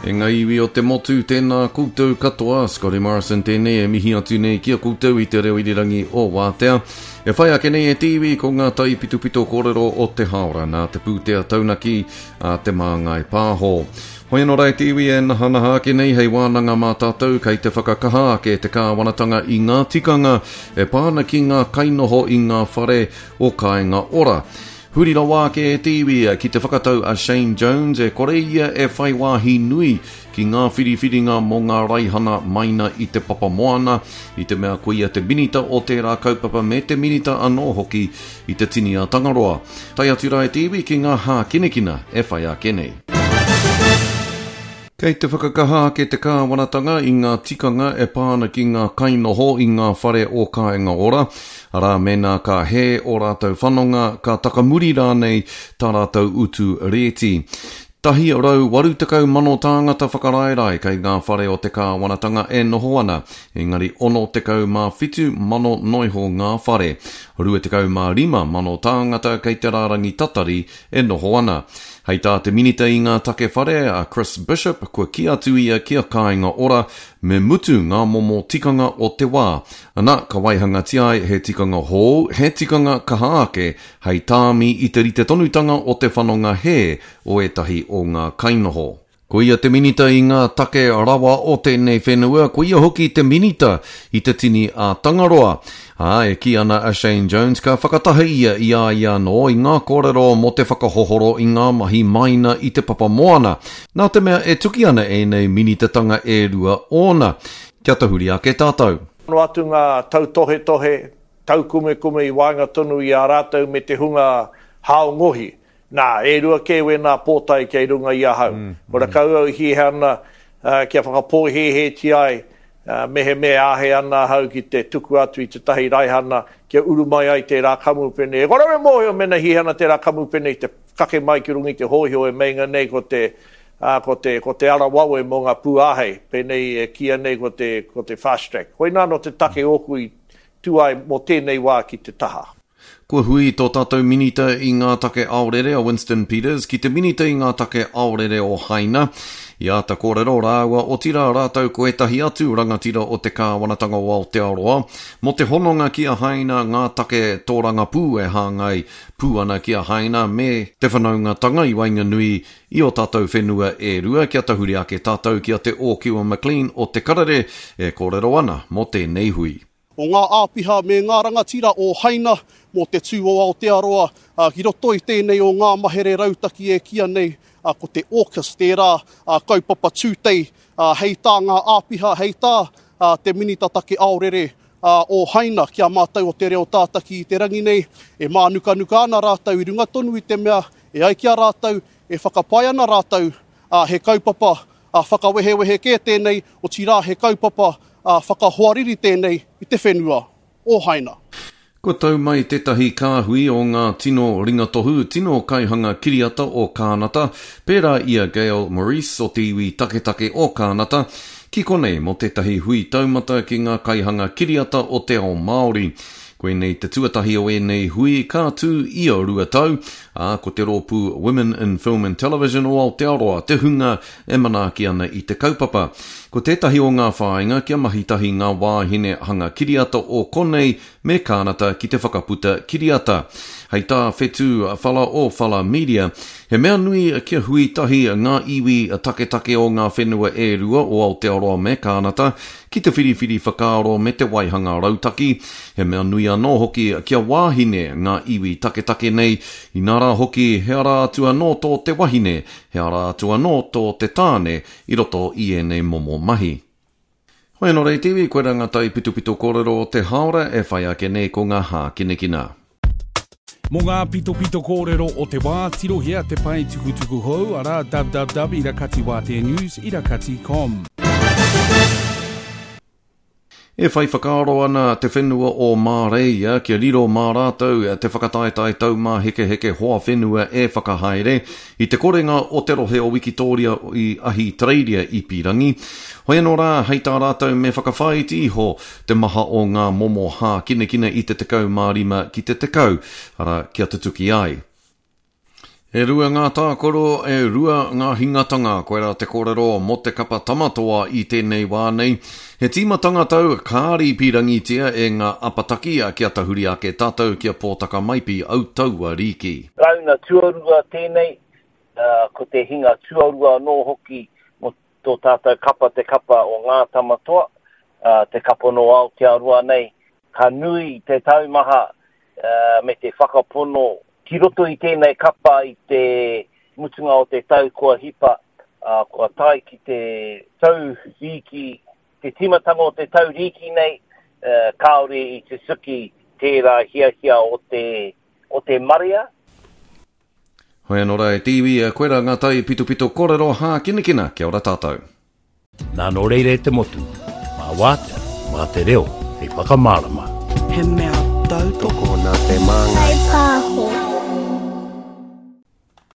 E ngā iwi o te motu tēnā koutou katoa, Scotty Morrison tēnei e mihi atu nei kia koutou I te reo irirangi o Wātea. E whai ake nei e tiwi ko ngā tai pitupito kōrero o te haora nā te pūtea taunaki a te māngai pāho. Hoi anō rai tiwi e naha ake nei hei wānanga mā tātou kei te whakakaha ake te kāwanatanga I ngā tikanga e pāna ki ngā kainoho I ngā whare o kāinga ora. Huri rawa ke e tiwi ki te whakatau a Shane Jones e kore ia e whai wāhi nui ki ngā whiriwhiringa mō ngā raihana maina I te papamoana I te mea kuia te minita o tērā kaupapa me te minita anō hoki I te tini a Tangaroa. Tai atu rai tiwi ki ngā hā kinekina e whai a kenei. Kei te whakakaha ke te kāwanatanga I ngā tikanga e pāna ki ngā kainoho I ngā whare o kāinga ora. Ara mena ka he o rātou whanonga ka takamuri rānei tā rātou utu reti. Tahi rau warutakau mano tāngata whakaraerai kei ngā whare o te kāwanatanga e noho ana. Engari ono tekau mā whitu mano noiho ngā whare. Rua tekau mā 5 mano tāngata kei te rārangi tatari e noho ana. Hei tā te minita I ngā take whare a Chris Bishop kua ki atu ia kia kāinga ora me mutu ngā momo tikanga o te wā. Ana ka waihanga tiai he tikanga hou, he tikanga kahaake, hei tāmi I te rite tonutanga o te whanonga he o etahi o ngā kainoho. Ko ia te minita I ngā take rawa o tēnei whenua, ko ia hoki te minita I te tini a Tangaroa. E ki ana a Shane Jones ka whakataha ia no I ngā kōrero mo te whakahohoro I ngā mahi maina I te papamoana. Nā te mea e tuki ana e nei minitatanga e rua ona. Kia tahuri ake tātou. No atu ngā tau tohe, tau kume I wāinga tonu I a rātou me te hunga haongohi. Nā, e rua kewe nā pōtai kei runga I a hau. Ora kauau hi hana kia whakapō he tiai mehe me ahe ana hau ki te tuku atu I te tahi raihana kia urumai ai te rā kamupene. E kora me mōhio mena hi hana te rā kamupene I te kake mai ki rungi te hoihio e meinga nei ko te ara wawe mō ngā pūahei. Penei e kia nei ko te fast track. Hoi nā no te take oku I tuai mō tēnei wā ki te taha. Kua hui tō tātou minita I ngā take aorere o Winston Peters, ki te minita I ngā take aorere o Haina. Ia ta kōrero rāua o tira rātou ko etahi atu rangatira o te kāwanatanga o Aotearoa. Mo te hononga ki a Haina, ngā take tōranga pū e hāngai pū ana ki a Haina me te whanaungatanga I Wainganui I o tātou whenua e rua. Kia tahuri ake tātou ki a te Aukiwa McLean o te karare e kōrero ana mo te neihui. O ngā āpiha me ngā rangatira o Haina mo te tū o Aotearoa, ki roto I tēnei o ngā mahere rautaki e kia nei, ko te AUKUS, tērā kaupapa tūtei, hei tā ngā āpiha, hei tā te minita take aorere o Haina, kia mātau o te reo tātaki I te rangi nei, e mānuka ana rātau I runga tonu I te mea, e ai kia rātau, e whakapai ana rātau, he kaupapa, whakawehewehe ke tēnei, o tirā he kaupapa, whakahoariri tēnei I te whenua o Haina. Ko tau mai tetahi kāhui o ngā tino ringatohu, tino kaihanga kiriata o Kānata, pērā ia Gail Maurice o te iwi taketake o Kānata, ki konei mo tetahi hui taumata ki ngā kaihanga kiriata o te ao Māori. Koe nei te tuatahi o e nei hui kā tū I o rua tau, ko te rōpū Women in Film and Television o Aotearoa, te hunga e manaaki ana I te kaupapa. Ko tētahi o ngā whāinga kia mahitahi ngā wāhine hanga kiriata o konei me Kānata ki te whakaputa kiriata. Hei tā whetū whala o Whala Media, he mea nui kia hui tahi ngā iwi take o ngā whenua e rua o Aotearoa me Kānata, ki te whiriwhiri whakaaro me te waihanga rautaki, he mea nui anō hoki kia wāhine ngā iwi take nei, I nara hoki he ara atua no tō te wahine, he ara atua no tō te tāne, I roto I nei momo mahi. Hoi anō rei tiwi, koe rangatai pitupito kōrero o te haora e whai ake nei ko ngā hā kinekina. Mō ngā pitopito kōrero o te wā, tirohia te pai tukutuku hou, ara www.irakatiwātea.news, irakati.com. E whai whakaaro ana te whenua o Māreia, kia riro mā rātou te whakataetai tau mā heke hoa whenua e whakahaere, I te korenga o te rohe o Wikitoria I ahi Treiria I Pirangi. Hoi anō rā, hei tā rātou me whakawhaiti ho te maha o ngā momo hā kinekina I te tekau mā rima ki te tekau, ara kia tutuki ai. E rua ngā tākoro, e rua ngā hingatanga, koe rā te kōrero mo te kapa tamatoa I tēnei wānei. He tīmatanga tau kāri pirangitia e ngā apataki a kia tahuri ake tātou kia pōtaka maipi au taua riki. Rauna tuarua tēnei, ko te hinga tuarua no hoki mo tō tātou kapa te kapa o ngā tamatoa, te kapa no Aotearoa nei, ka nui te taumaha me te whakapono ki roto I tēnei kapa I te mutunga o te tau kua hipa, kua tai ki te tau riki, te timatanga o te tau riki nei, kaore I te suki tērā hia o te maria. Hoi anora e tiwi, koe rā ngā tai pito kōrero hā kinakina, kia ora tātou. Nā no reire te motu, mā wāta, mā te reo, hei whakamārama. He mea tau toko nā te māngai. Hei pāho.